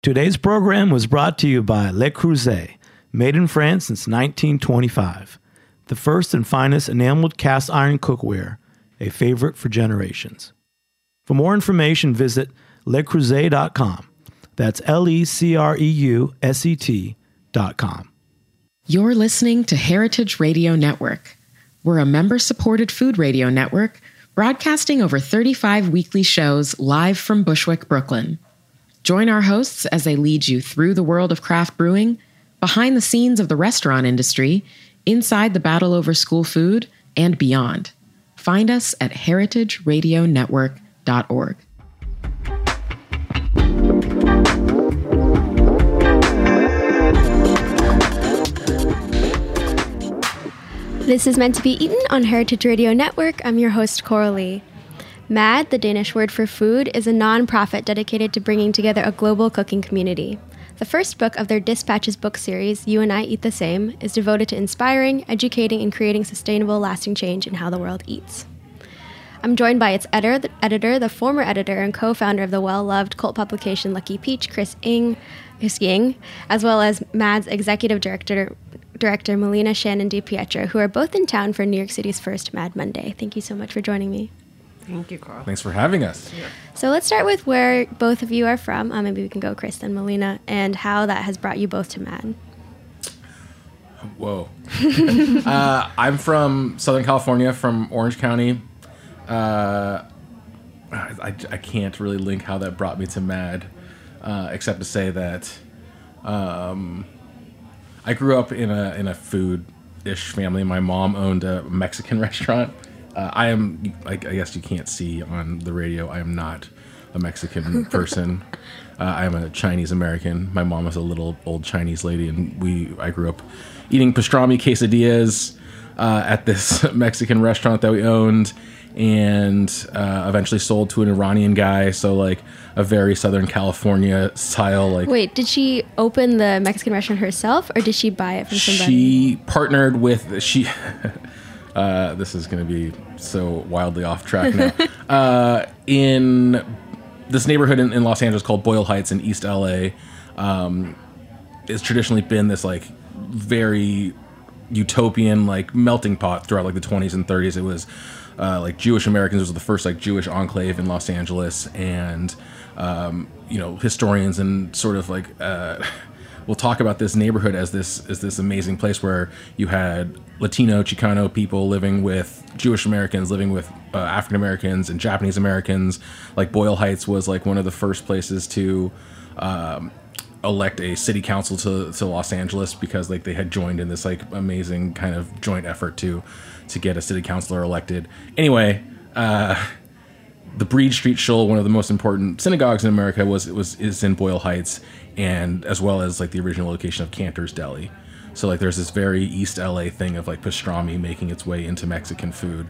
Today's program was brought to you by Le Creuset, made in France since 1925. The first and finest enameled cast iron cookware, a favorite for generations. For more information, visit lecreuset.com. That's LECREUSET.com. You're listening to Heritage Radio Network. We're a member-supported food radio network broadcasting over 35 weekly shows live from Bushwick, Brooklyn. Join our hosts as they lead you through the world of craft brewing, behind the scenes of the restaurant industry, inside the battle over school food, and beyond. Find us at heritageradionetwork.org. This is Meant to Be Eaten on Heritage Radio Network. I'm your host, Coralie. MAD, the Danish word for food, is a non-profit dedicated to bringing together a global cooking community. The first book of their Dispatches book series, You and I Eat the Same, is devoted to inspiring, educating, and creating sustainable, lasting change in how the world eats. I'm joined by its editor, the former editor and co-founder of the well-loved cult publication Lucky Peach, Chris Ying, as well as MAD's executive director Melina Shannon DiPietro, who are both in town for New York City's first Mad Monday. Thank you so much for joining me. Thank you, Carl. Thanks for having us. Yeah. So let's start with where both of you are from. Maybe we can go Chris and Melina, and how that has brought you both to MAD. Whoa. I'm from Southern California, from Orange County. I can't really link how that brought me to MAD, except to say that I grew up in a food-ish family. My mom owned a Mexican restaurant. I guess you can't see on the radio, I am not a Mexican person. I am a Chinese American. My mom was a little old Chinese lady, and I grew up eating pastrami quesadillas at this Mexican restaurant that we owned, and eventually sold to an Iranian guy. So like a very Southern California style. Like, wait, did she open the Mexican restaurant herself, or did she buy it from somebody? She partnered with this is going to be so wildly off track now. In this neighborhood in Los Angeles called Boyle Heights in East LA, it's traditionally been this like very utopian like melting pot throughout like the 20s and 30s. It was like Jewish Americans. It was the first like Jewish enclave in Los Angeles, and historians and sort of like we'll talk about this neighborhood as this amazing place where you had Latino, Chicano people living with Jewish Americans, living with African Americans and Japanese Americans. Like Boyle Heights was like one of the first places to elect a city council to Los Angeles, because like they had joined in this like amazing kind of joint effort to get a city councilor elected. Anyway, the Breed Street Shul, one of the most important synagogues in America, is in Boyle Heights, and as well as like the original location of Cantor's Deli. So like there's this very East LA thing of like pastrami making its way into Mexican food.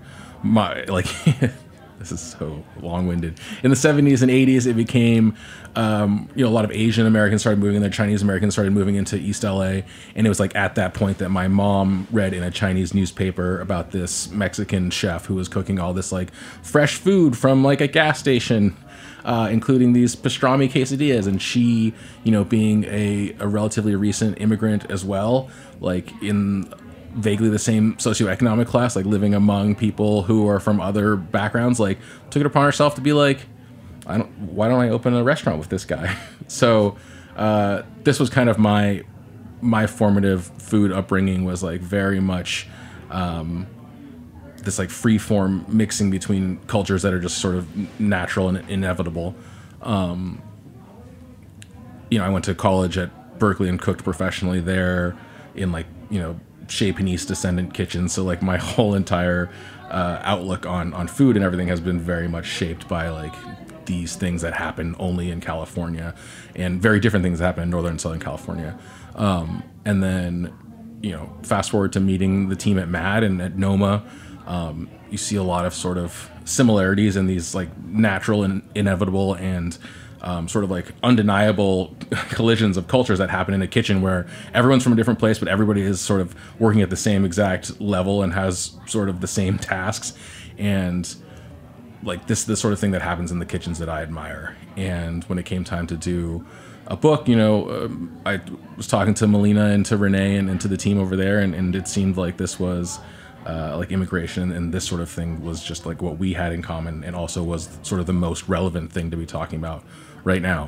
This is so long-winded. In the 70s and 80s, it became, a lot of Asian Americans started moving in there. Chinese Americans started moving into East LA. And it was like at that point that my mom read in a Chinese newspaper about this Mexican chef who was cooking all this like fresh food from like a gas station, including these pastrami quesadillas. And she, being a relatively recent immigrant as well, like in vaguely the same socioeconomic class, like living among people who are from other backgrounds, like took it upon herself to be like, why don't I open a restaurant with this guy? So this was kind of my formative food upbringing, was like very much this like free form mixing between cultures that are just sort of natural and inevitable. I went to college at Berkeley and cooked professionally there in like, Chez Panisse descendant kitchen. So like my whole entire outlook on food and everything has been very much shaped by like these things that happen only in California, and very different things that happen in Northern and Southern California. And then, fast forward to meeting the team at MAD and at Noma, you see a lot of sort of similarities in these like natural and inevitable and sort of like undeniable collisions of cultures that happen in a kitchen where everyone's from a different place, but everybody is sort of working at the same exact level and has sort of the same tasks. And like this sort of thing that happens in the kitchens that I admire. And when it came time to do a book, I was talking to Melina and to Renee and to the team over there, and it seemed like this was like immigration and this sort of thing was just like what we had in common, and also was sort of the most relevant thing to be talking about right now.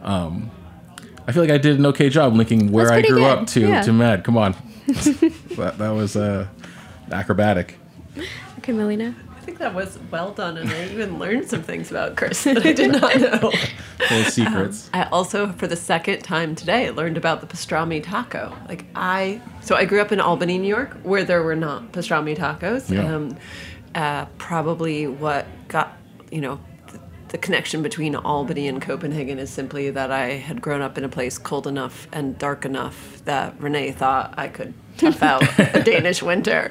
I feel like I did an okay job linking where I grew up to Mad. Come on. that was acrobatic. Okay, Melina. I think that was well done, and I even learned some things about Chris that I did not know. Full of secrets. I also, for the second time today, learned about the pastrami taco. So I grew up in Albany, New York, where there were not pastrami tacos. Yeah. Probably what got, the connection between Albany and Copenhagen is simply that I had grown up in a place cold enough and dark enough that Renee thought I could tough out a Danish winter.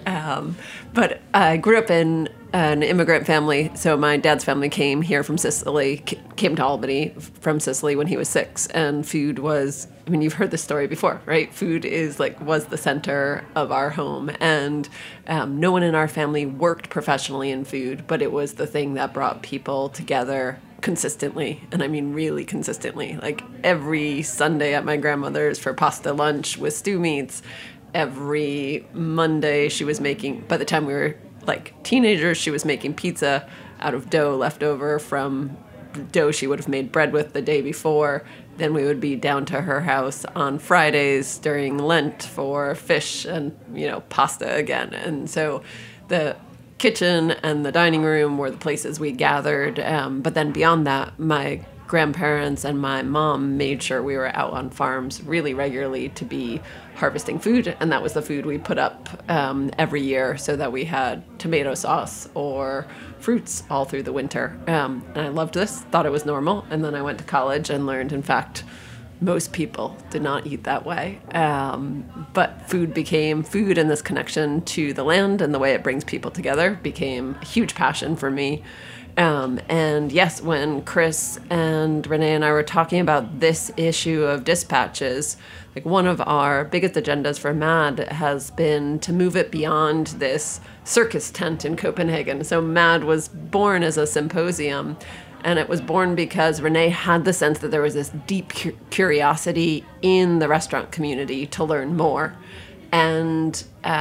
But I grew up in an immigrant family, so my dad's family came here from Sicily, came to Albany from Sicily when he was 6, and food was, you've heard this story before, right? Food was the center of our home, and no one in our family worked professionally in food, but it was the thing that brought people together consistently, and I mean really consistently. Like every Sunday at my grandmother's for pasta lunch with stew meats, every Monday she was making, by the time we were like teenagers, she was making pizza out of dough left over from dough she would have made bread with the day before. Then we would be down to her house on Fridays during Lent for fish and, pasta again. And so the kitchen and the dining room were the places we gathered. But then beyond that, my grandparents and my mom made sure we were out on farms really regularly to be harvesting food, and that was the food we put up every year so that we had tomato sauce or fruits all through the winter. And I loved this, thought it was normal, and then I went to college and learned, in fact, most people did not eat that way. But food, and this connection to the land and the way it brings people together became a huge passion for me. And yes, when Chris and Renee and I were talking about this issue of dispatches, like one of our biggest agendas for MAD has been to move it beyond this circus tent in Copenhagen. So MAD was born as a symposium, and it was born because Renee had the sense that there was this deep curiosity in the restaurant community to learn more. And,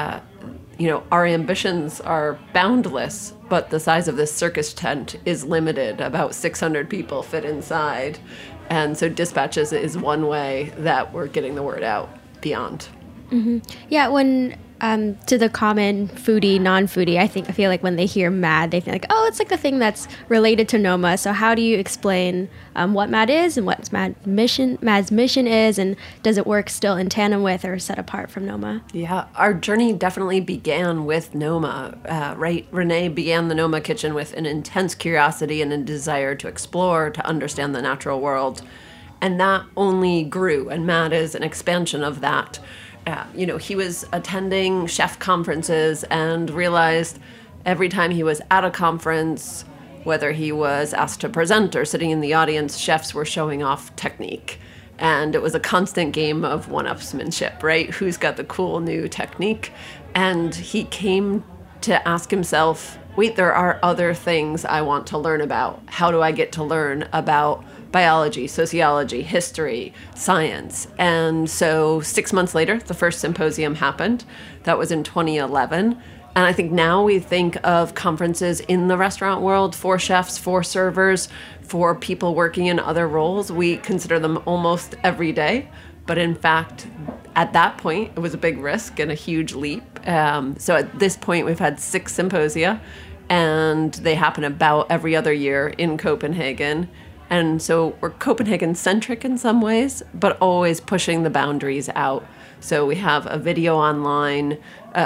our ambitions are boundless, but the size of this circus tent is limited. About 600 people fit inside. And so dispatches is one way that we're getting the word out beyond. Mm-hmm. Yeah, when to the common foodie, non-foodie, I feel like when they hear MAD, they think like, oh, it's like the thing that's related to Noma. So how do you explain what MAD is and what Mad's mission is, and does it work still in tandem with or set apart from Noma? Yeah, our journey definitely began with Noma, right? Renee began the Noma Kitchen with an intense curiosity and a desire to explore, to understand the natural world. And that only grew, and MAD is an expansion of that. He was attending chef conferences and realized every time he was at a conference, whether he was asked to present or sitting in the audience, chefs were showing off technique. And it was a constant game of one-upsmanship, right? Who's got the cool new technique? And he came to ask himself, wait, there are other things I want to learn about. How do I get to learn about biology, sociology, history, science? And so 6 months later, the first symposium happened. That was in 2011. And I think now we think of conferences in the restaurant world for chefs, for servers, for people working in other roles. We consider them almost every day. But in fact, at that point, it was a big risk and a huge leap. So at this point, we've had 6 symposia, and they happen about every other year in Copenhagen. And so we're Copenhagen-centric in some ways, but always pushing the boundaries out. So we have a video online,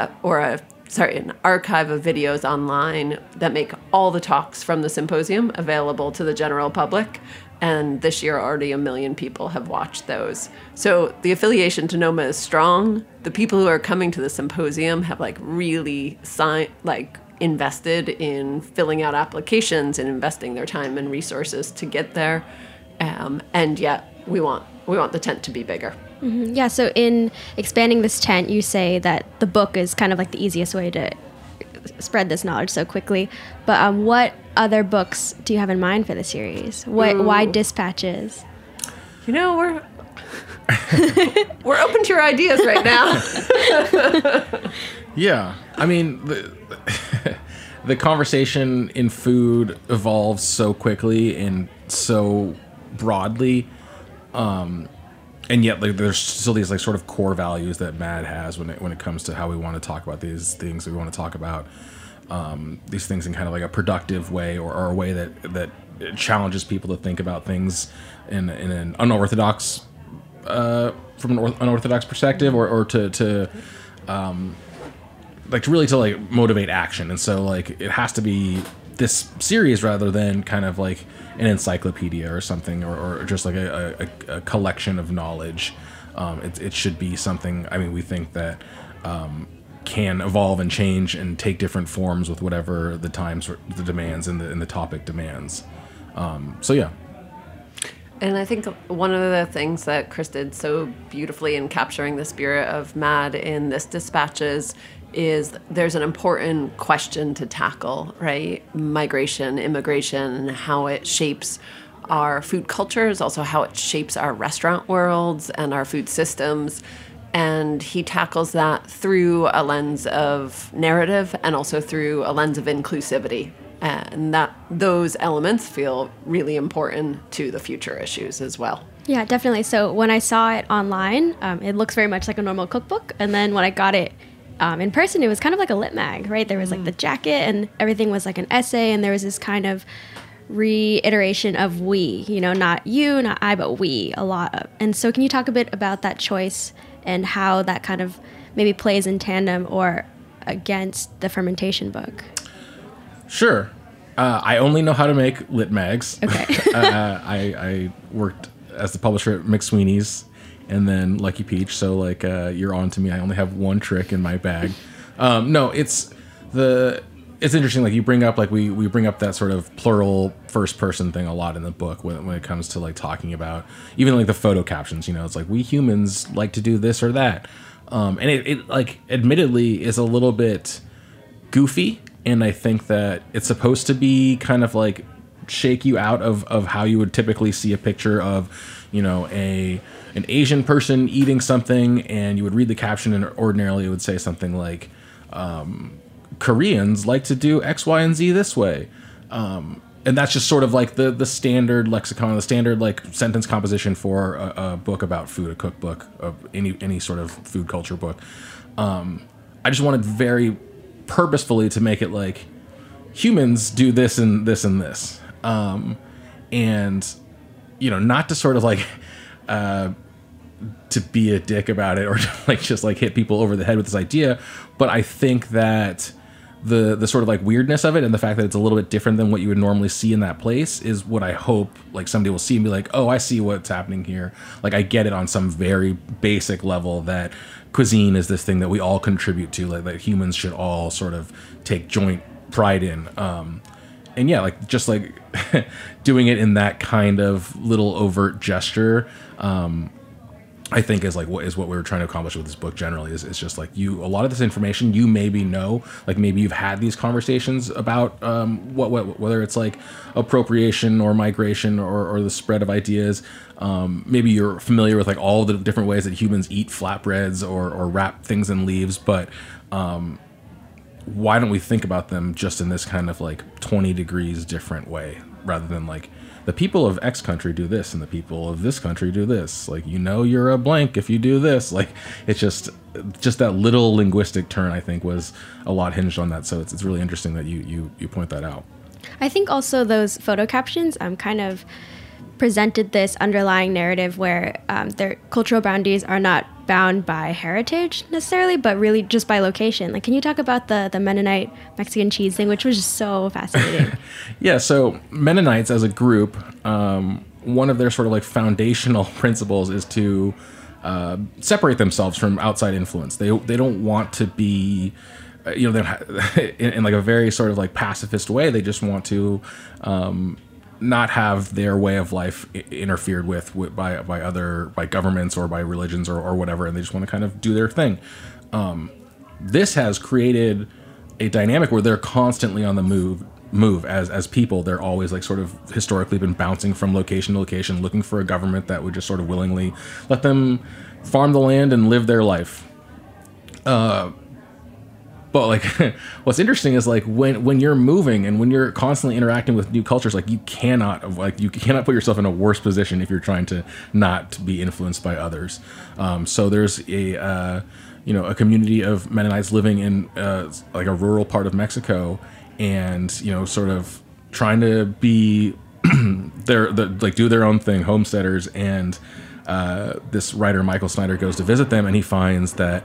an archive of videos online that make all the talks from the symposium available to the general public. And this year, already 1 million people have watched those. So the affiliation to Noma is strong. The people who are coming to the symposium have really invested in filling out applications and investing their time and resources to get there. And yet we want the tent to be bigger. Mm-hmm. Yeah, so in expanding this tent, you say that the book is kind of like the easiest way to spread this knowledge so quickly. But what other books do you have in mind for the series? Why Dispatches? You know, we're open to your ideas right now. Yeah. I mean, the conversation in food evolves so quickly and so broadly. And yet, like, there's still these like sort of core values that MAD has when it comes to how we want to talk about these things. We want to talk about these things in kind of like a productive way, or a way that challenges people to think about things in an unorthodox, from an unorthodox perspective, or to really motivate action. And so like it has to be this series rather than kind of like an encyclopedia or something, or just like a collection of knowledge. It should be something, I mean, we think that can evolve and change and take different forms with whatever the times, the demands, and the topic demands. So yeah. And I think one of the things that Chris did so beautifully in capturing the spirit of MAD in this Dispatches is there's an important question to tackle, right? Migration, immigration, and how it shapes our food cultures, also how it shapes our restaurant worlds and our food systems. And he tackles that through a lens of narrative and also through a lens of inclusivity. And that those elements feel really important to the future issues as well. Yeah, definitely. So when I saw it online, it looks very much like a normal cookbook. And then when I got it in person, it was kind of like a lit mag, right? There was like the jacket and everything was like an essay, and there was this kind of reiteration of we, you know, not you, not I, but we, a lot of. And so can you talk a bit about that choice and how that kind of maybe plays in tandem or against the fermentation book? Sure. I only know how to make lit mags. Okay. I worked as the publisher at McSweeney's and then Lucky Peach. So like, you're on to me. I only have one trick in my bag. No, it's interesting. Like you bring up, like we bring up that sort of plural first person thing a lot in the book when it comes to like talking about even like the photo captions, you know, it's like we humans like to do this or that. And it like admittedly is a little bit goofy. And I think that it's supposed to be kind of like shake you out of how you would typically see a picture of, you know, an Asian person eating something, and you would read the caption and ordinarily it would say something like, Koreans like to do X, Y, and Z this way. And that's just sort of like the standard lexicon, the standard like sentence composition for a book about food, a cookbook, of any sort of food culture book. I just wanted very purposefully to make it like humans do this and this and this. And, you know, not to sort of like, to be a dick about it or to like just like hit people over the head with this idea. But I think that the sort of like weirdness of it and the fact that it's a little bit different than what you would normally see in that place is what I hope like somebody will see and be like, oh, I see what's happening here. Like I get it on some very basic level that cuisine is this thing that we all contribute to, like that humans should all sort of take joint pride in. And yeah, like just like doing it in that kind of little overt gesture, I think is what we were trying to accomplish with this book generally is just like a lot of this information you maybe know, like maybe you've had these conversations about whether it's like appropriation or migration or the spread of ideas. Maybe you're familiar with like all the different ways that humans eat flatbreads or wrap things in leaves, but why don't we think about them just in this kind of like 20 degrees different way rather than like the people of X country do this and the people of this country do this. Like, you know, you're a blank if you do this. Like, it's just that little linguistic turn, I think, was a lot hinged on that. So it's really interesting that you point that out. I think also those photo captions kind of presented this underlying narrative where their cultural boundaries are not bound by heritage necessarily, but really just by location. Like, can you talk about the Mennonite Mexican cheese thing, which was just so fascinating? Yeah, so Mennonites as a group, one of their sort of like foundational principles is to separate themselves from outside influence. They don't want to be, you know, in like a very sort of like pacifist way. They just want to not have their way of life interfered with by governments or by religions or whatever, and they just want to kind of do their thing. This has created a dynamic where they're constantly on the move move as people. They're always like sort of historically been bouncing from location to location, looking for a government that would just sort of willingly let them farm the land and live their life. But like, what's interesting is like when you're moving and when you're constantly interacting with new cultures, like you cannot put yourself in a worse position if you're trying to not be influenced by others. So there's a community of Mennonites living in like a rural part of Mexico, and sort of trying to be do their own thing, homesteaders. And this writer Michael Snyder goes to visit them, and he finds that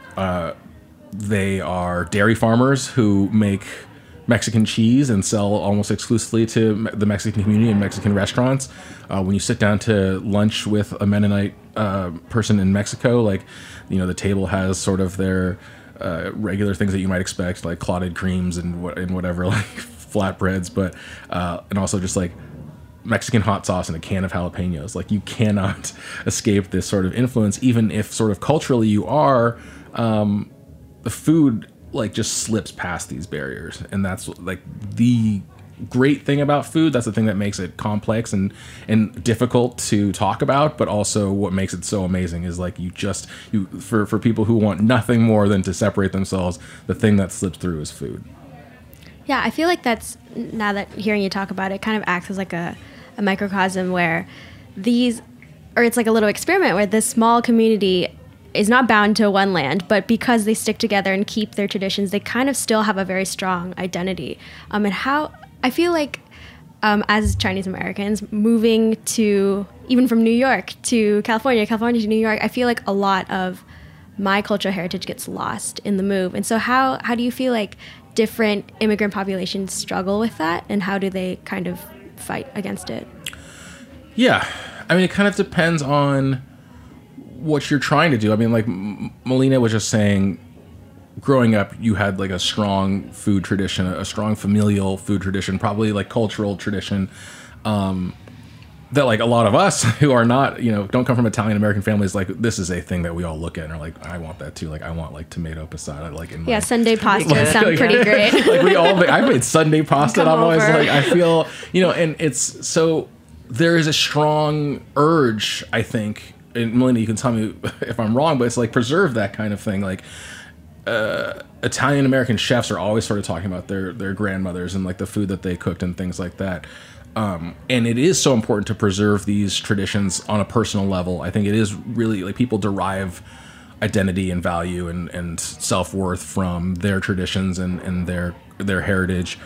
they are dairy farmers who make Mexican cheese and sell almost exclusively to the Mexican community and Mexican restaurants. When you sit down to lunch with a Mennonite person in Mexico, like, the table has sort of their regular things that you might expect, like clotted creams and whatever, like flatbreads, but and also just like Mexican hot sauce and a can of jalapenos. Like, you cannot escape this sort of influence, even if sort of culturally you are. The food like just slips past these barriers, and that's like the great thing about food. That's the thing that makes it complex and difficult to talk about, but also what makes it so amazing is like for people who want nothing more than to separate themselves, the thing that slips through is food. Yeah, I feel like that's, now that hearing you talk about it, kind of acts as like a microcosm where it's like a little experiment where this small community is not bound to one land, but because they stick together and keep their traditions, they kind of still have a very strong identity. And how I feel like as Chinese Americans moving to, even from New York to California to New York, I feel like a lot of my cultural heritage gets lost in the move. And so how do you feel like different immigrant populations struggle with that, and how do they kind of fight against it? Yeah, I mean, it kind of depends on what you're trying to do. I mean, like Melina was just saying, growing up, you had like a strong food tradition, a strong familial food tradition, probably like cultural tradition, that like a lot of us who are not, don't come from Italian American families, like this is a thing that we all look at and are like, I want that too. Like, I want like tomato passata, like in my, Sunday pasta sound pretty great. Like I've made Sunday pasta, and I'm always like, I feel, and it's, so there is a strong urge, I think, and Melina, you can tell me if I'm wrong, but it's like preserve that kind of thing. Like Italian American chefs are always sort of talking about their grandmothers and like the food that they cooked and things like that. And it is so important to preserve these traditions on a personal level. I think it is really like people derive identity and value and self-worth from their traditions and their heritage.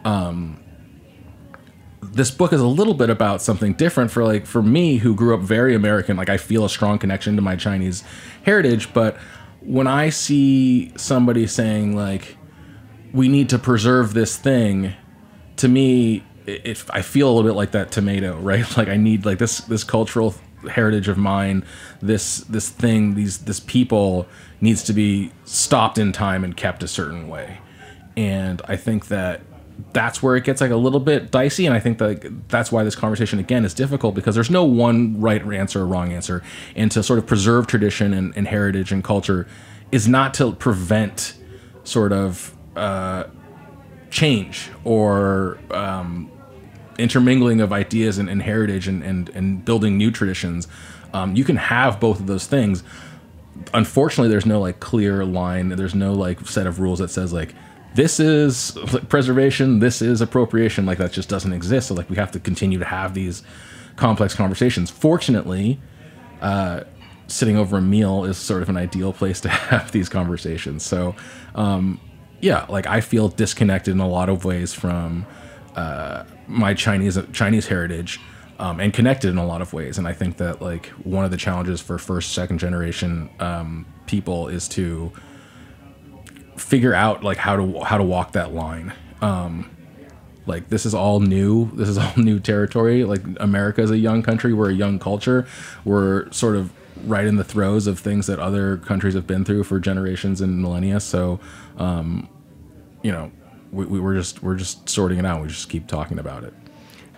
This book is a little bit about something different for me, who grew up very American. Like, I feel a strong connection to my Chinese heritage, but when I see somebody saying like, we need to preserve this thing, to me, I feel a little bit like that tomato, right? Like, I need like this cultural heritage of mine, this thing, this people needs to be stopped in time and kept a certain way. And I think that's where it gets like a little bit dicey, and I think that's why this conversation again is difficult, because there's no one right answer or wrong answer. And to sort of preserve tradition and heritage and culture is not to prevent sort of change or intermingling of ideas and heritage and building new traditions. You can have both of those things. Unfortunately, there's no like clear line. There's no like set of rules that says like, this is preservation, this is appropriation. Like, that just doesn't exist. So like, we have to continue to have these complex conversations. Fortunately, sitting over a meal is sort of an ideal place to have these conversations. So like, I feel disconnected in a lot of ways from my Chinese heritage, and connected in a lot of ways. And I think that like one of the challenges for first, second generation people is to figure out like how to walk that line. Like, this is all new territory. Like, America is a young country, we're a young culture, we're sort of right in the throes of things that other countries have been through for generations and millennia. So we're just sorting it out. We just keep talking about it.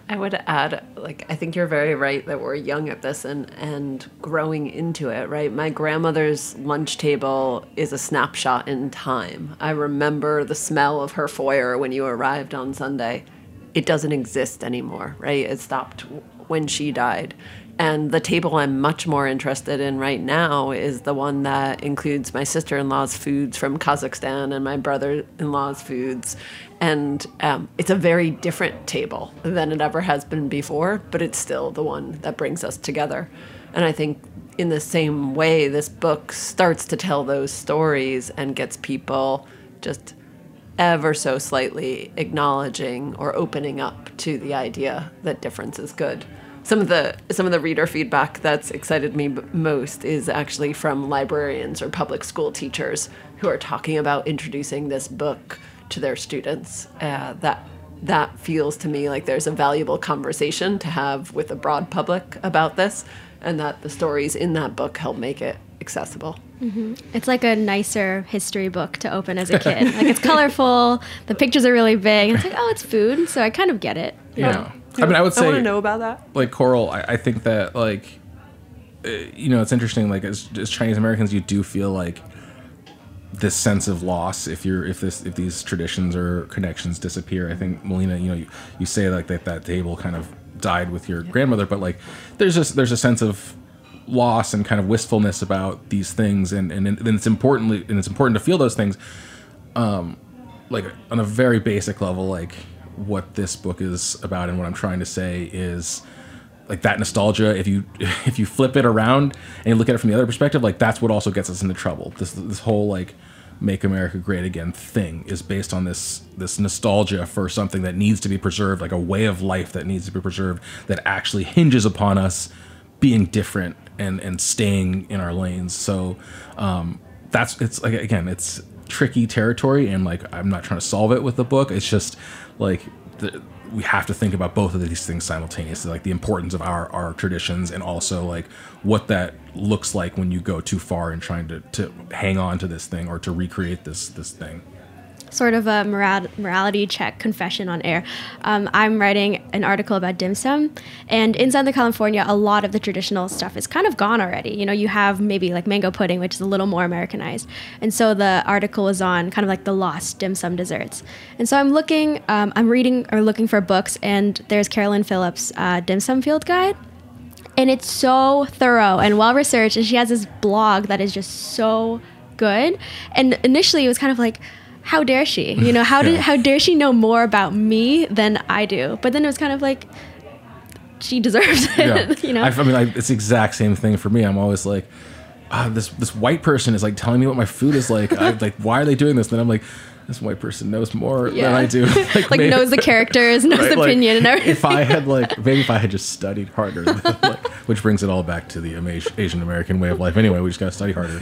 I would add, like, I think you're very right that we're young at this and growing into it, right? My grandmother's lunch table is a snapshot in time. I remember the smell of her foyer when you arrived on Sunday. It doesn't exist anymore, right? It stopped when she died. And the table I'm much more interested in right now is the one that includes my sister-in-law's foods from Kazakhstan and my brother-in-law's foods. And it's a very different table than it ever has been before, but it's still the one that brings us together. And I think in the same way, this book starts to tell those stories and gets people just ever so slightly acknowledging or opening up to the idea that difference is good. Some of the reader feedback that's excited me most is actually from librarians or public school teachers who are talking about introducing this book to their students. That feels to me like there's a valuable conversation to have with the broad public about this, and that the stories in that book help make it accessible. Mm-hmm. It's like a nicer history book to open as a kid. Like, it's colorful, the pictures are really big, and it's like, oh, it's food, so I kind of get it. Yeah. I mean, I would say, I want to know about that. Like, Coral, I think that, like, it's interesting. Like, as Chinese Americans, you do feel like this sense of loss if these traditions or connections disappear. I think, Melina, you say like that table kind of died with your grandmother, but like, there's a sense of loss and kind of wistfulness about these things, and it's important to feel those things. Like, on a very basic level, like, what this book is about and what I'm trying to say is, like, that nostalgia, if you flip it around and you look at it from the other perspective, like, that's what also gets us into trouble. This whole, like, Make America Great Again thing is based on this nostalgia for something that needs to be preserved, like a way of life that needs to be preserved, that actually hinges upon us being different and staying in our lanes. So it's like, again, it's tricky territory, and like, I'm not trying to solve it with the book. It's just like, we have to think about both of these things simultaneously, like the importance of our traditions, and also like what that looks like when you go too far in trying to hang on to this thing or to recreate this thing. Sort of a morality check confession on air. I'm writing an article about dim sum, and in Southern California, a lot of the traditional stuff is kind of gone already. You have maybe like mango pudding, which is a little more Americanized. And so the article was on kind of like the lost dim sum desserts. And so I'm reading or looking for books, and there's Carolyn Phillips' Dim Sum Field Guide. And it's so thorough and well-researched, and she has this blog that is just so good. And initially it was kind of like, how dare she? How dare she know more about me than I do? But then it was kind of like, she deserves it. Yeah. I mean, it's the exact same thing for me. I'm always like, this white person is like telling me what my food is like. Like, why are they doing this? And then I'm like, this white person knows more than I do. Like maybe, knows the characters, knows the opinion, and everything. If I had just studied harder, which brings it all back to the Asian American way of life. Anyway, we just got to study harder.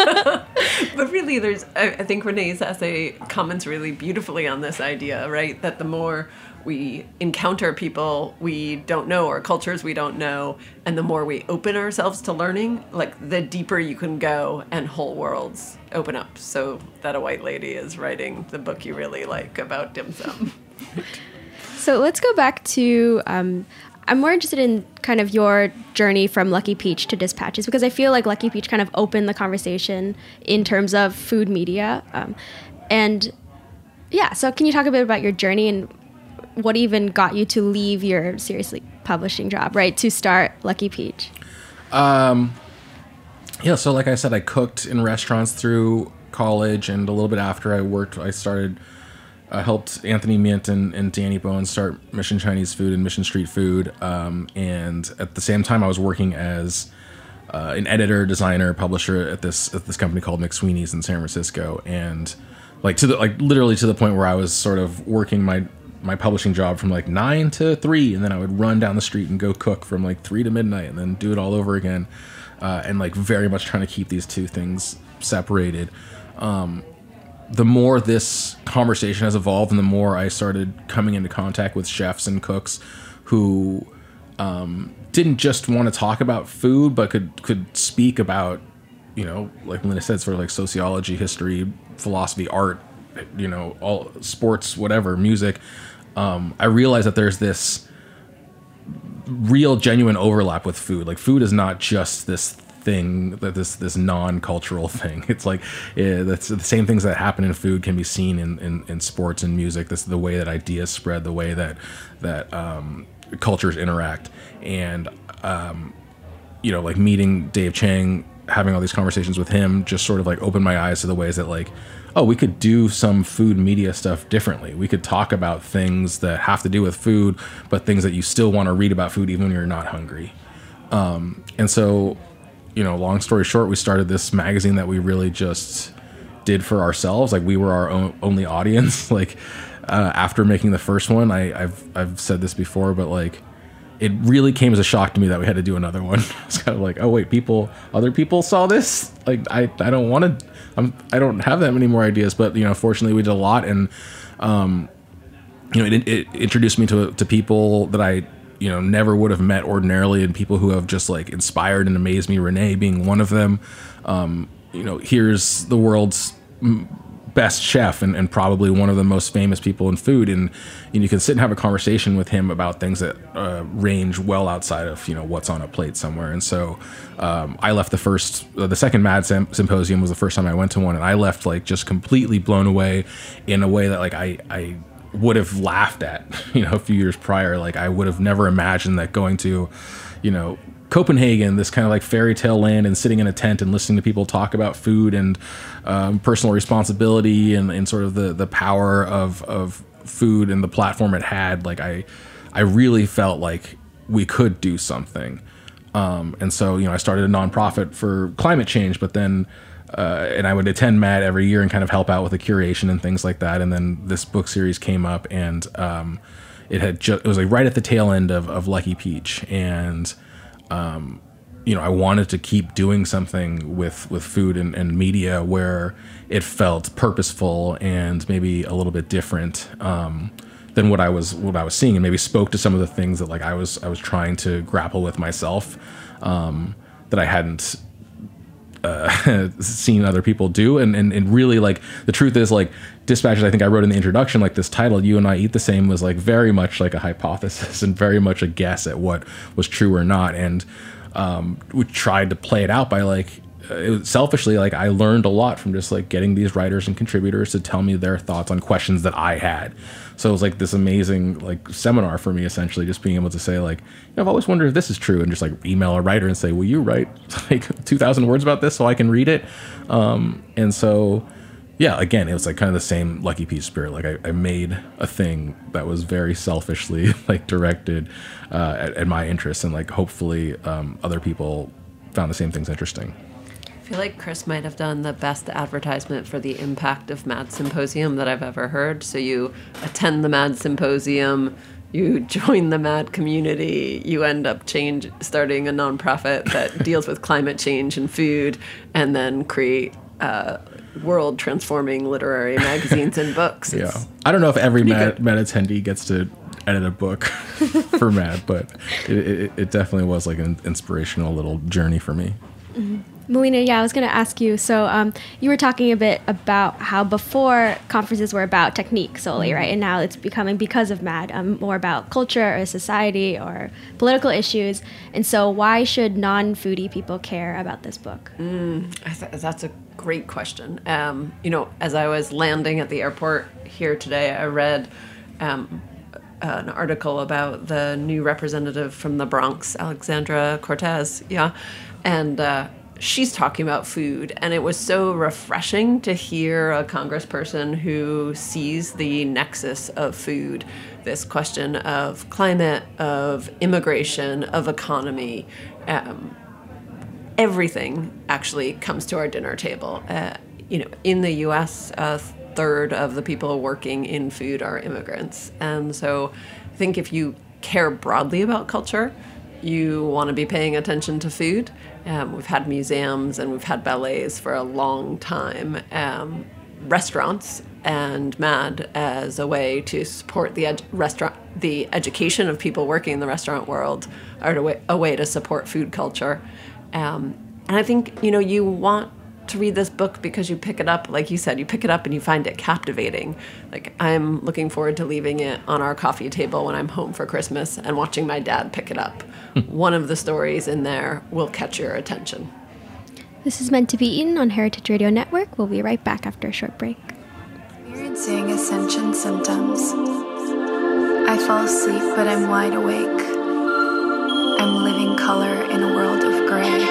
But really, I think Renee's essay comments really beautifully on this idea, right? That the more we encounter people we don't know or cultures we don't know, and the more we open ourselves to learning, like, the deeper you can go and whole worlds open up. So that a white lady is writing the book you really like about dim sum. So let's go back to... I'm more interested in kind of your journey from Lucky Peach to Dispatches, because I feel like Lucky Peach kind of opened the conversation in terms of food media. So can you talk a bit about your journey and what even got you to leave your seriously publishing job, right, to start Lucky Peach? So like I said, I cooked in restaurants through college, and a little bit after I helped Anthony Mint and Danny Bones start Mission Chinese Food and Mission Street Food. And at the same time, I was working as an editor, designer, publisher at this company called McSweeney's in San Francisco. And literally to the point where I was sort of working my publishing job from like 9 to 3, and then I would run down the street and go cook from like 3 to midnight, and then do it all over again. And like very much trying to keep these two things separated. The more this conversation has evolved, and the more I started coming into contact with chefs and cooks who didn't just want to talk about food, but could speak about, like Melina said, sort of like sociology, history, philosophy, art, all sports, whatever, music. I realized that there's this real genuine overlap with food. Like food is not just this thing, that this non-cultural thing. It's like that's the same things that happen in food can be seen in sports and music. This is the way that ideas spread, the way that cultures interact. And like meeting Dave Chang, having all these conversations with him just sort of like opened my eyes to the ways that like, oh, we could do some food media stuff differently. We could talk about things that have to do with food, but things that you still want to read about food even when you're not hungry. And so, long story short, we started this magazine that we really just did for ourselves. Like we were our only audience. Like after making the first one, I've said this before, but like it really came as a shock to me that we had to do another one. It's kind of like, oh wait, other people saw this. Like I don't have that many more ideas, but fortunately we did a lot, and it introduced me to people that I never would have met ordinarily, and people who have just like inspired and amazed me. Renee being one of them. Here's the world's best chef and probably one of the most famous people in food, and you can sit and have a conversation with him about things that range well outside of what's on a plate somewhere. And so I left the second Mad Symposium was the first time I went to one, and I left like just completely blown away in a way that like I would have laughed at a few years prior. Like I would have never imagined that going to Copenhagen, this kind of like fairy tale land, and sitting in a tent and listening to people talk about food and personal responsibility and sort of the power of food and the platform it had. Like I really felt like we could do something. And so, I started a nonprofit for climate change, but then and I would attend MAD every year and kind of help out with the curation and things like that. And then this book series came up, and it was like right at the tail end of Lucky Peach, and I wanted to keep doing something with food and media where it felt purposeful and maybe a little bit different than what I was seeing, and maybe spoke to some of the things that like I was trying to grapple with myself, that I hadn't seen other people do. And really, like, the truth is, like, Dispatches, I think I wrote in the introduction, like, this title, You and I Eat the Same, was like very much like a hypothesis and very much a guess at what was true or not. And we tried to play it out by like, selfishly, like, I learned a lot from just like getting these writers and contributors to tell me their thoughts on questions that I had. So it was like this amazing like seminar for me, essentially, just being able to say like, I've always wondered if this is true, and just like email a writer and say, will you write like 2,000 words about this so I can read it? And so, yeah, again, it was like kind of the same Lucky Peach spirit. Like I made a thing that was very selfishly like directed at my interests, and like hopefully other people found the same things interesting. I feel like Chris might have done the best advertisement for the impact of Mad Symposium that I've ever heard. So you attend the Mad Symposium, you join the Mad community, you end up starting a nonprofit that deals with climate change and food, and then create world-transforming literary magazines and books. Yeah, I don't know if every Mad attendee gets to edit a book for Mad, but it definitely was like an inspirational little journey for me. Mm-hmm. Melina, I was going to ask you, so you were talking a bit about how before conferences were about technique solely, right? And now it's becoming, because of MAD, more about culture or society or political issues. And so why should non-foodie people care about this book? That's a great question. As I was landing at the airport here today, I read an article about the new representative from the Bronx, Alexandra Cortez, and she's talking about food, and it was so refreshing to hear a congressperson who sees the nexus of food, this question of climate, of immigration, of economy. Everything actually comes to our dinner table. In the U.S., a third of the people working in food are immigrants. And so I think if you care broadly about culture, you want to be paying attention to food. We've had museums and we've had ballets for a long time. Restaurants and MAD as a way to support the education of people working in the restaurant world are a way to support food culture. And I think, you want to read this book because you pick it up, like you said, you pick it up and you find it captivating. Like, I'm looking forward to leaving it on our coffee table when I'm home for Christmas and watching my dad pick it up. One of the stories in there will catch your attention. This is Meant to Be Eaten on Heritage Radio Network. We'll be right back after a short break. Experiencing ascension symptoms. I fall asleep, but I'm wide awake. I'm living color in a world of gray.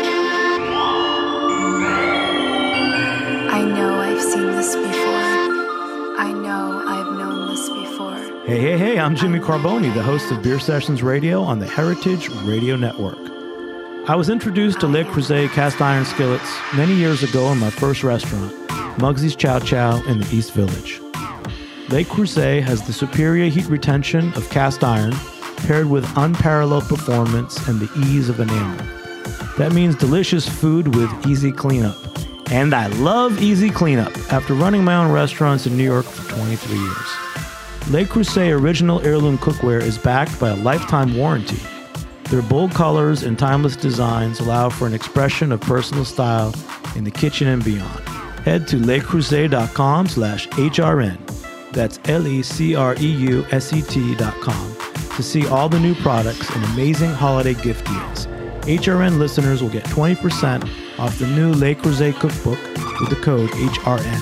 I know I've seen this before. I know I've known this before. Hey, I'm Jimmy Carboni, the host of Beer Sessions Radio on the Heritage Radio Network. I was introduced to Le Creuset cast iron skillets many years ago in my first restaurant, Mugsy's Chow Chow in the East Village. Le Creuset has the superior heat retention of cast iron paired with unparalleled performance and the ease of enamel. That means delicious food with easy cleanup. And I love easy cleanup after running my own restaurants in New York for 23 years. Le Creuset original heirloom cookware is backed by a lifetime warranty. Their bold colors and timeless designs allow for an expression of personal style in the kitchen and beyond. Head to lecreuset.com/HRN. That's LECREUSET.com to see all the new products and amazing holiday gift deals. HRN listeners will get 20% off the new Le Creuset cookbook with the code HRN.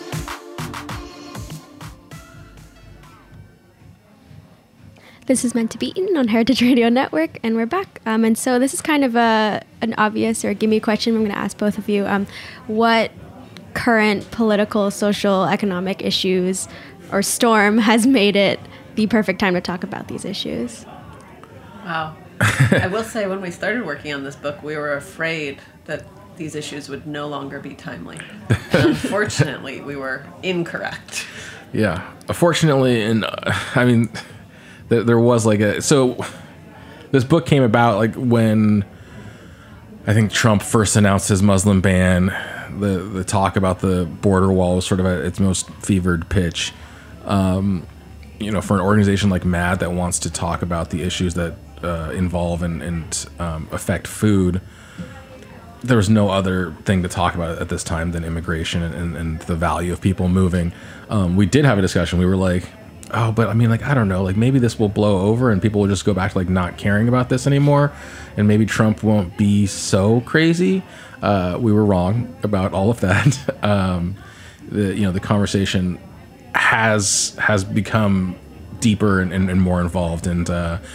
This is Meant to Be Eaten on Heritage Radio Network, and we're back. And so this is kind of an obvious or gimme question I'm going to ask both of you. What current political, social, economic issues or storm has made it the perfect time to talk about these issues? Wow. I will say, when we started working on this book, we were afraid that these issues would no longer be timely. And unfortunately, we were incorrect. Yeah. Fortunately, and I mean, there was like so this book came about like when I think Trump first announced his Muslim ban. The talk about the border wall was sort of at its most fevered pitch. You know, for an organization like MAD that wants to talk about the issues that involve and affect food, there was no other thing to talk about at this time than immigration and the value of people moving. We did have a discussion. We were like, oh, but I mean, like, I don't know, like maybe this will blow over and people will just go back to like not caring about this anymore, and maybe Trump won't be so crazy. We were wrong about all of that. The conversation has become deeper and more involved, and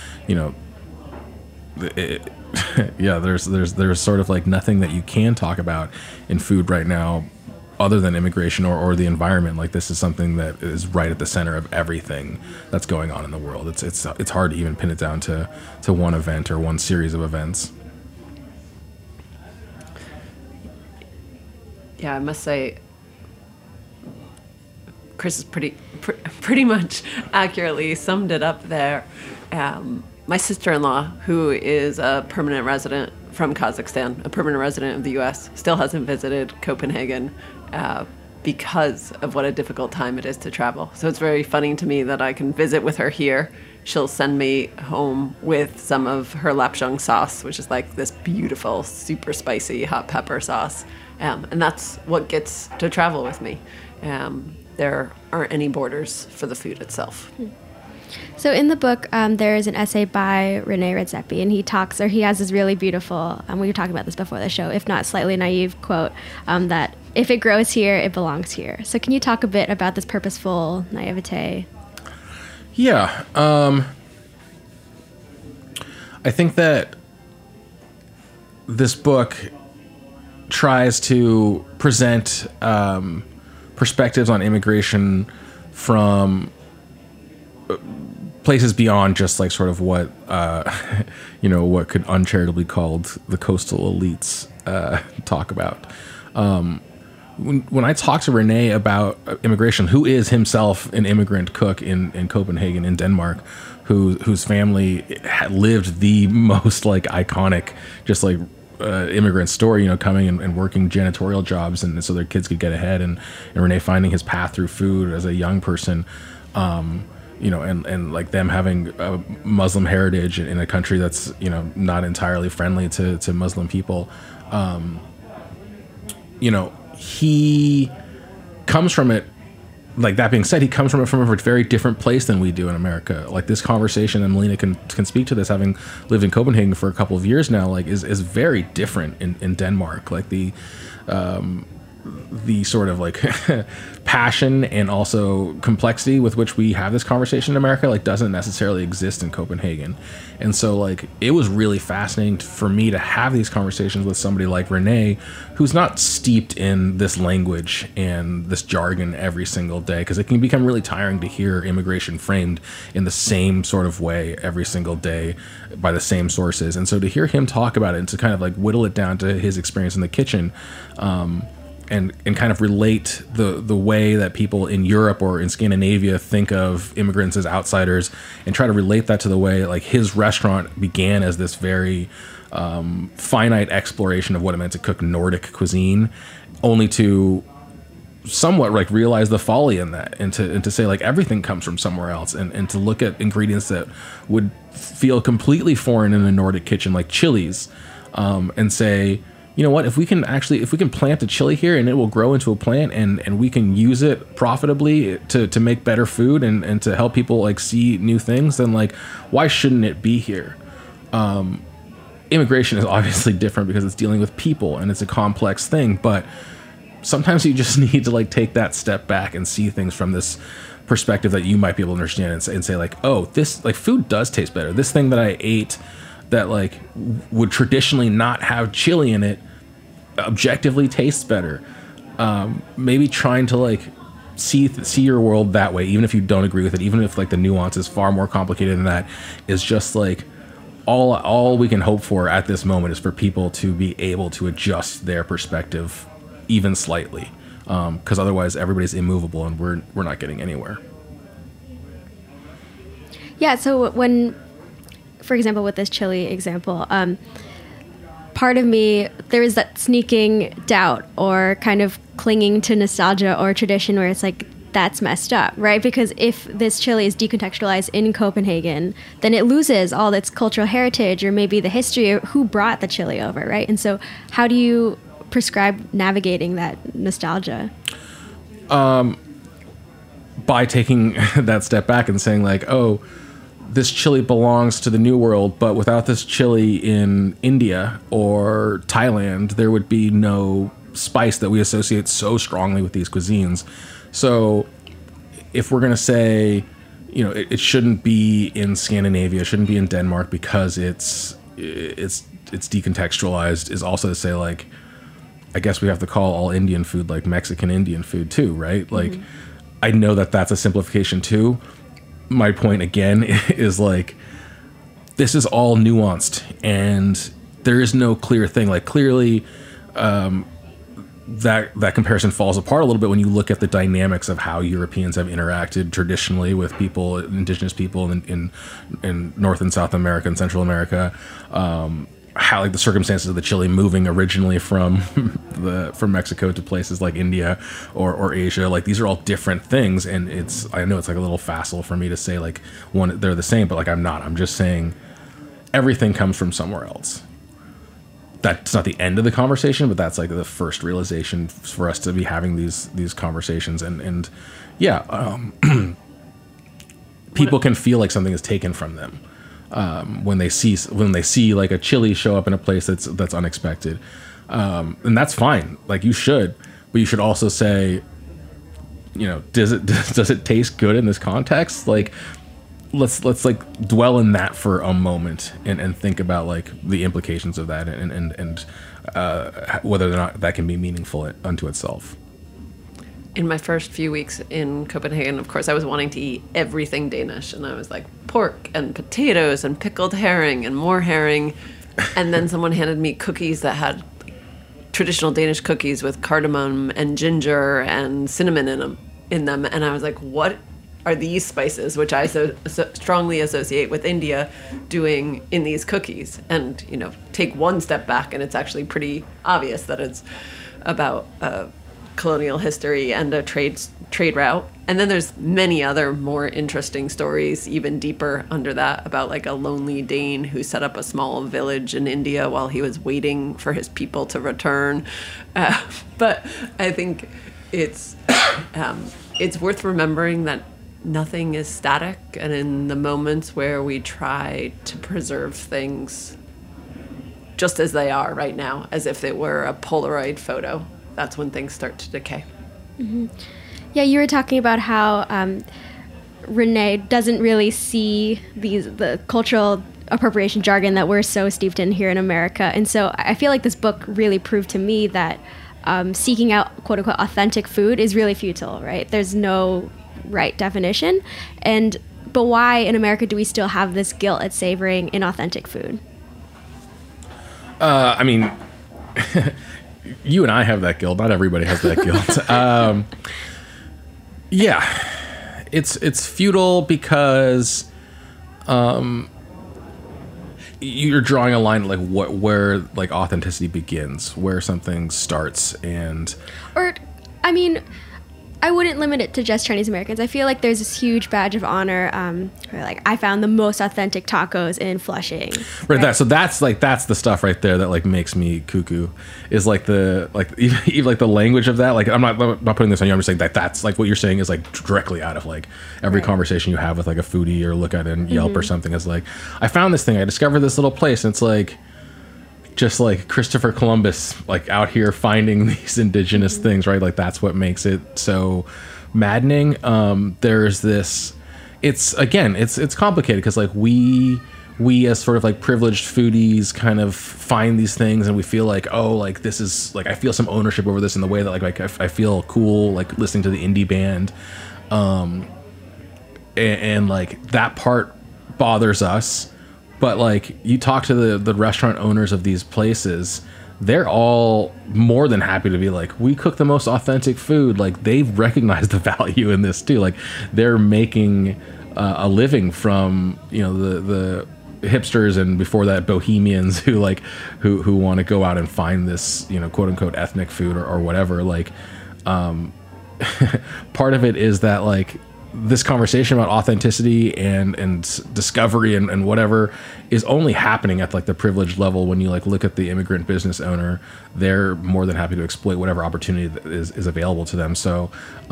there's sort of like nothing that you can talk about in food right now other than immigration or the environment. Like, this is something that is right at the center of everything that's going on in the world. It's hard to even pin it down to one event or one series of events. Yeah, I must say, Chris has pretty much accurately summed it up there. My sister-in-law, who is a permanent resident from Kazakhstan, a permanent resident of the U.S., still hasn't visited Copenhagen because of what a difficult time it is to travel. So it's very funny to me that I can visit with her here. She'll send me home with some of her lapjung sauce, which is like this beautiful, super spicy hot pepper sauce. And that's what gets to travel with me. There aren't any borders for the food itself. So in the book, there is an essay by René Redzepi, and he has this really beautiful, we were talking about this before the show, if not slightly naive quote, that if it grows here, it belongs here. So can you talk a bit about this purposeful naivete? Yeah. I think that this book tries to present perspectives on immigration from places beyond just like sort of what what could uncharitably called the coastal elites talk about. When I talk to René about immigration, who is himself an immigrant cook in Copenhagen, in Denmark, whose family had lived the most like iconic, just like immigrant story, coming and working janitorial jobs, and so their kids could get ahead, and René finding his path through food as a young person, and like them having a Muslim heritage in a country that's not entirely friendly to Muslim people. he comes from it. Like, that being said, he comes from a very different place than we do in America. Like, this conversation, and Melina can speak to this, having lived in Copenhagen for a couple of years now, like, is very different in Denmark. Like, the sort of like passion and also complexity with which we have this conversation in America, like, doesn't necessarily exist in Copenhagen. And so, like, it was really fascinating for me to have these conversations with somebody like Renee, who's not steeped in this language and this jargon every single day, because it can become really tiring to hear immigration framed in the same sort of way every single day by the same sources. And so to hear him talk about it and to kind of like whittle it down to his experience in the kitchen, and kind of relate the way that people in Europe or in Scandinavia think of immigrants as outsiders, and try to relate that to the way, like, his restaurant began as this very finite exploration of what it meant to cook Nordic cuisine, only to somewhat like realize the folly in that, and to say, like, everything comes from somewhere else, and to look at ingredients that would feel completely foreign in a Nordic kitchen, like chilies, and say, you know what, if we can plant a chili here and it will grow into a plant, and we can use it profitably to make better food and to help people, like, see new things, then, like, why shouldn't it be here? Immigration is obviously different because it's dealing with people and it's a complex thing, but sometimes you just need to, like, take that step back and see things from this perspective that you might be able to understand, and say, like, oh, this, like, food does taste better. This thing that I ate that, like, would traditionally not have chili in it objectively tastes better. Maybe trying to, like, see your world that way, even if you don't agree with it, even if, like, the nuance is far more complicated than that, is just, like, all we can hope for at this moment is for people to be able to adjust their perspective even slightly, because otherwise everybody's immovable and we're not getting anywhere. Yeah, so when, for example, with this chili example, part of me, there is that sneaking doubt or kind of clinging to nostalgia or tradition where it's like, that's messed up, right? Because if this chili is decontextualized in Copenhagen, then it loses all its cultural heritage or maybe the history of who brought the chili over, right? And so how do you prescribe navigating that nostalgia? By taking that step back and saying, like, oh, this chili belongs to the New World, but without this chili in India or Thailand, there would be no spice that we associate so strongly with these cuisines. So if we're going to say, you know, it shouldn't be in Scandinavia, it shouldn't be in Denmark because it's decontextualized, is also to say, like, I guess we have to call all Indian food like Mexican Indian food too, right? Like, I know that that's a simplification too. My point again is, like, this is all nuanced and there is no clear thing. Like, clearly, that comparison falls apart a little bit when you look at the dynamics of how Europeans have interacted traditionally with people, indigenous people in North and South America and Central America. How, like, the circumstances of the chili moving originally from Mexico to places like India or Asia, like, these are all different things, and I know it's like a little facile for me to say, like, they're the same, but, like, I'm just saying everything comes from somewhere else. That's not the end of the conversation, but that's, like, the first realization for us to be having these conversations, and people can feel like something is taken from them. When they see like a chili show up in a place that's unexpected, and that's fine. Like, you should, but you should also say, you know, does it taste good in this context? Like, let's like dwell in that for a moment and think about, like, the implications of that and whether or not that can be meaningful unto itself. In my first few weeks in Copenhagen, of course, I was wanting to eat everything Danish. And I was like, pork and potatoes and pickled herring and more herring. And then someone handed me cookies that had traditional Danish cookies with cardamom and ginger and cinnamon in them. And I was like, what are these spices, which I so strongly associate with India, doing in these cookies? And, you know, take one step back and it's actually pretty obvious that it's about colonial history and a trade route. And then there's many other more interesting stories, even deeper under that, about like a lonely Dane who set up a small village in India while he was waiting for his people to return. But I think it's worth remembering that nothing is static, and in the moments where we try to preserve things just as they are right now, as if it were a Polaroid photo, that's when things start to decay. Mm-hmm. Yeah, you were talking about how Renee doesn't really see the cultural appropriation jargon that we're so steeped in here in America. And so I feel like this book really proved to me that seeking out quote-unquote authentic food is really futile, right? There's no right definition. But why in America do we still have this guilt at savoring inauthentic food? I mean, you and I have that guilt. Not everybody has that guilt. Yeah, it's futile because you're drawing a line like where like authenticity begins, where something starts, I wouldn't limit it to just Chinese Americans. I feel like there's this huge badge of honor where like I found the most authentic tacos in Flushing. Right. That's the stuff right there that like makes me cuckoo is like even like the language of that. Like I'm not putting this on you. I'm just saying that's like what you're saying is like directly out of like every conversation you have with like a foodie or look at it in Yelp or something. Is like I found this thing. I discovered this little place, and it's like just like Christopher Columbus, like out here finding these indigenous things, right? Like that's what makes it so maddening. There's this, it's complicated because like we as sort of like privileged foodies kind of find these things and we feel like, oh, like this is like, I feel some ownership over this in the way that like I feel cool, like listening to the indie band. And like that part bothers us. But like you talk to the restaurant owners of these places, they're all more than happy to be like, we cook the most authentic food. Like they've recognized the value in this too. Like they're making a living from, you know, the hipsters and before that bohemians who want to go out and find this, you know, quote unquote ethnic food or whatever. Like part of it is that like this conversation about authenticity and discovery and whatever is only happening at like the privileged level. When you like look at the immigrant business owner, they're more than happy to exploit whatever opportunity that is available to them. So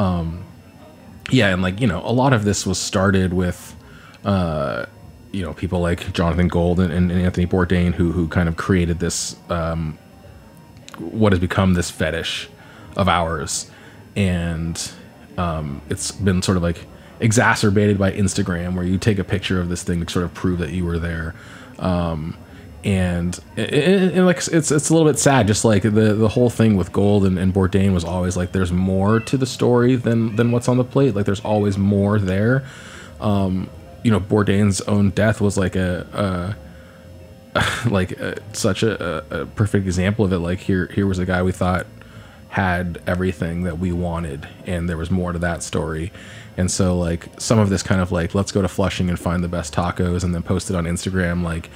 and like, you know, a lot of this was started with you know, people like Jonathan Gold and Anthony Bourdain who kind of created this what has become this fetish of ours. And it's been sort of like exacerbated by Instagram, where you take a picture of this thing to sort of prove that you were there. And like it's a little bit sad, just like the whole thing with Gold and Bourdain was always like there's more to the story than what's on the plate. Like there's always more there. You know, Bourdain's own death was like such a perfect example of it. Like here was a guy we thought had everything that we wanted, and there was more to that story. And so like some of this kind of like, let's go to Flushing and find the best tacos and then post it on Instagram, like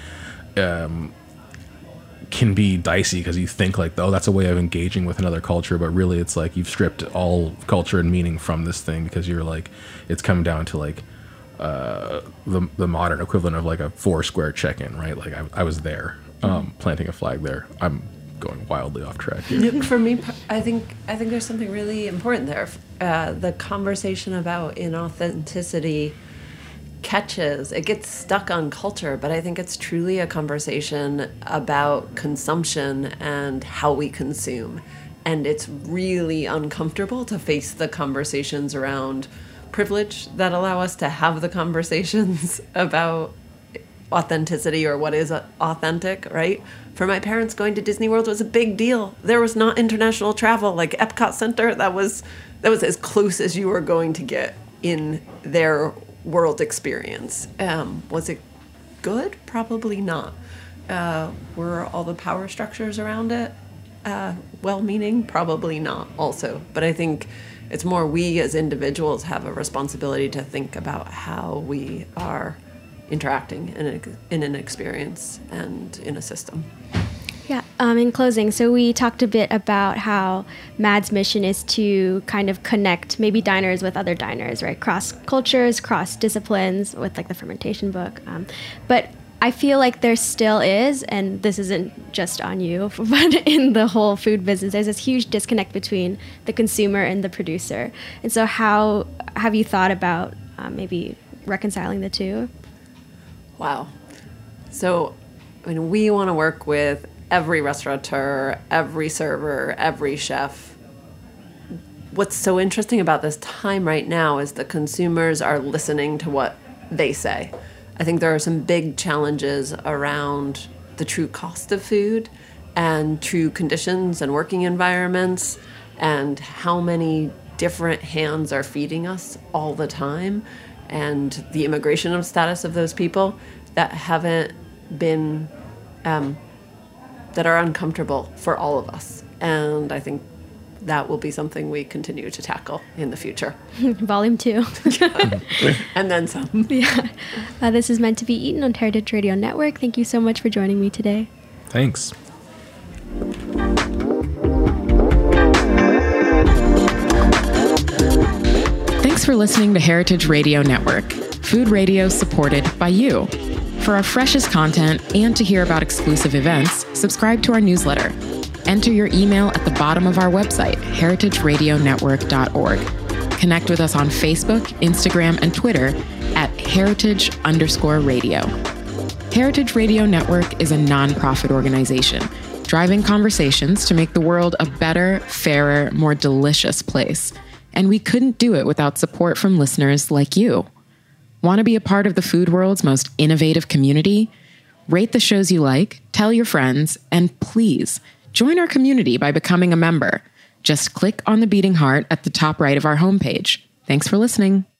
can be dicey because you think like, oh, that's a way of engaging with another culture, but really it's like you've stripped all culture and meaning from this thing because you're like, it's come down to like the modern equivalent of like a Foursquare check-in, right? Like I was there planting a flag there. I'm going wildly off track here. For me, I think there's something really important there. The conversation about inauthenticity it gets stuck on culture, but I think it's truly a conversation about consumption and how we consume. And it's really uncomfortable to face the conversations around privilege that allow us to have the conversations about authenticity or what is authentic, right? For my parents, going to Disney World was a big deal. There was not international travel like Epcot Center. That was as close as you were going to get in their world experience. Was it good? Probably not. Were all the power structures around it well-meaning? Probably not also. But I think it's more we as individuals have a responsibility to think about how we are interacting in an experience and in a system. Yeah, In closing, so we talked a bit about how MAD's mission is to kind of connect maybe diners with other diners, right? Cross cultures, cross disciplines with like the fermentation book. But I feel like there still is, and this isn't just on you, but in the whole food business, there's this huge disconnect between the consumer and the producer. And so how have you thought about maybe reconciling the two? Wow. So, I mean, we want to work with every restaurateur, every server, every chef. What's so interesting about this time right now is the consumers are listening to what they say. I think there are some big challenges around the true cost of food and true conditions and working environments and how many different hands are feeding us all the time and the immigration status of those people that haven't been, that are uncomfortable for all of us. And I think that will be something we continue to tackle in the future. Volume 2. And then some. Yeah. This is Meant to Be Eaten on Heritage Radio Network. Thank you so much for joining me today. Thanks. Thanks for listening to Heritage Radio Network, food radio supported by you. For our freshest content and to hear about exclusive events, subscribe to our newsletter. Enter your email at the bottom of our website, heritageradionetwork.org. Connect with us on Facebook, Instagram, and Twitter at heritage_radio. Heritage Radio Network is a nonprofit organization driving conversations to make the world a better, fairer, more delicious place. And we couldn't do it without support from listeners like you. Want to be a part of the food world's most innovative community? Rate the shows you like, tell your friends, and please join our community by becoming a member. Just click on the beating heart at the top right of our homepage. Thanks for listening.